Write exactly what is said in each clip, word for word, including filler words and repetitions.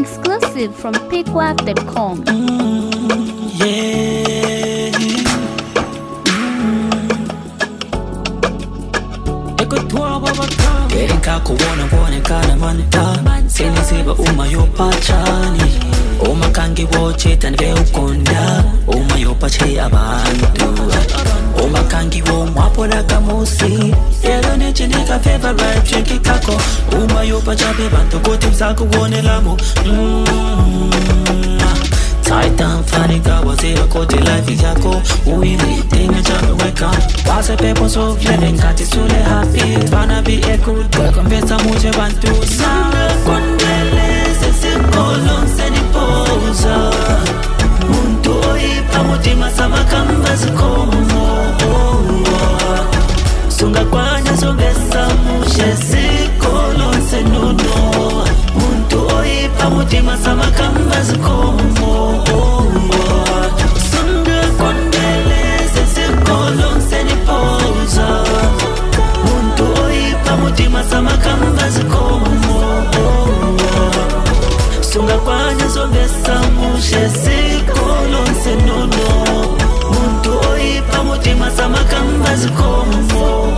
Exclusive from pickwap dot com. Mm, yeah. Erinka kuona kuonekana manita sinisiba uma yopachani uma kangi woche tanve ukonda uma yopache abantu uma kangi wo mwapola kamusi yelo nechinika favorite drinki kako uma yopacha bebantu kuti msako wonelamo Titan fanika wazira kote life yako uili tinga chame wake up wase purpose of living kati sule happy wanna be a good boy konvesa muje bantu sana kondeleze sikolon seni poza muntu oipa mutima sama kamba zikomo sunga kwanya songesa muje sikolon senuno muntu oipa mutima sama kamba zikomo Sama kamba zikomo Sunga kwanya zongesa mushe sikolo senono Muntu oipa mutima sama kamba zikomo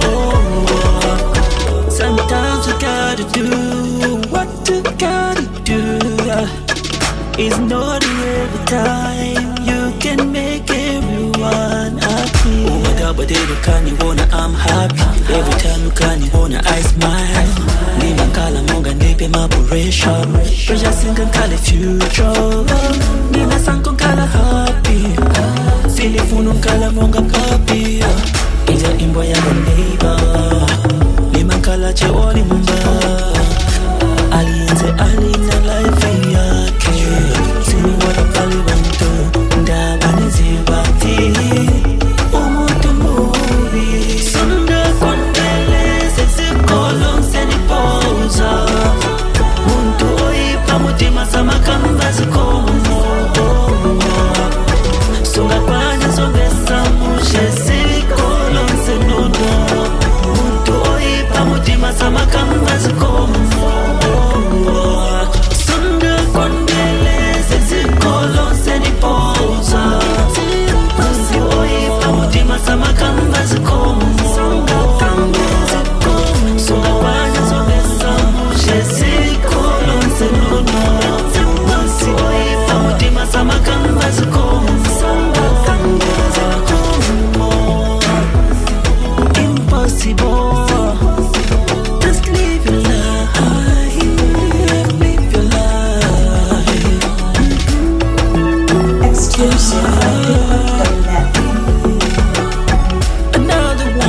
Sometimes you gotta do what you gotta do It's not every time you can make everyone happy Oh my God, but every time you wanna I'm happy Every time you can you wanna I smile Nima kala monga nipe maboresha Pressure singa kala future Nina sanko kala happy Silifunu kala monga kapi Ija imbo ya neighbor Nima kala che wali mumba Alienze alina life yake Sini wala pali wanto Ndabani zibati Umutu mubi Sunda kondeleze sikolon seni poza Muntu oipa mutima sama kamba zikomo Sunga kwanya zongesa mushe sikolon senono Muntu oipa mutima sama kamba zikomo Sama kamba zikomo Sunga kwanya zongesa mushe sikolo nsenuno Masi oipa mutima sama kamba zikomo Impossible Just live your life Live your life Exclusive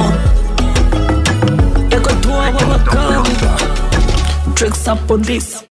Tricks up on this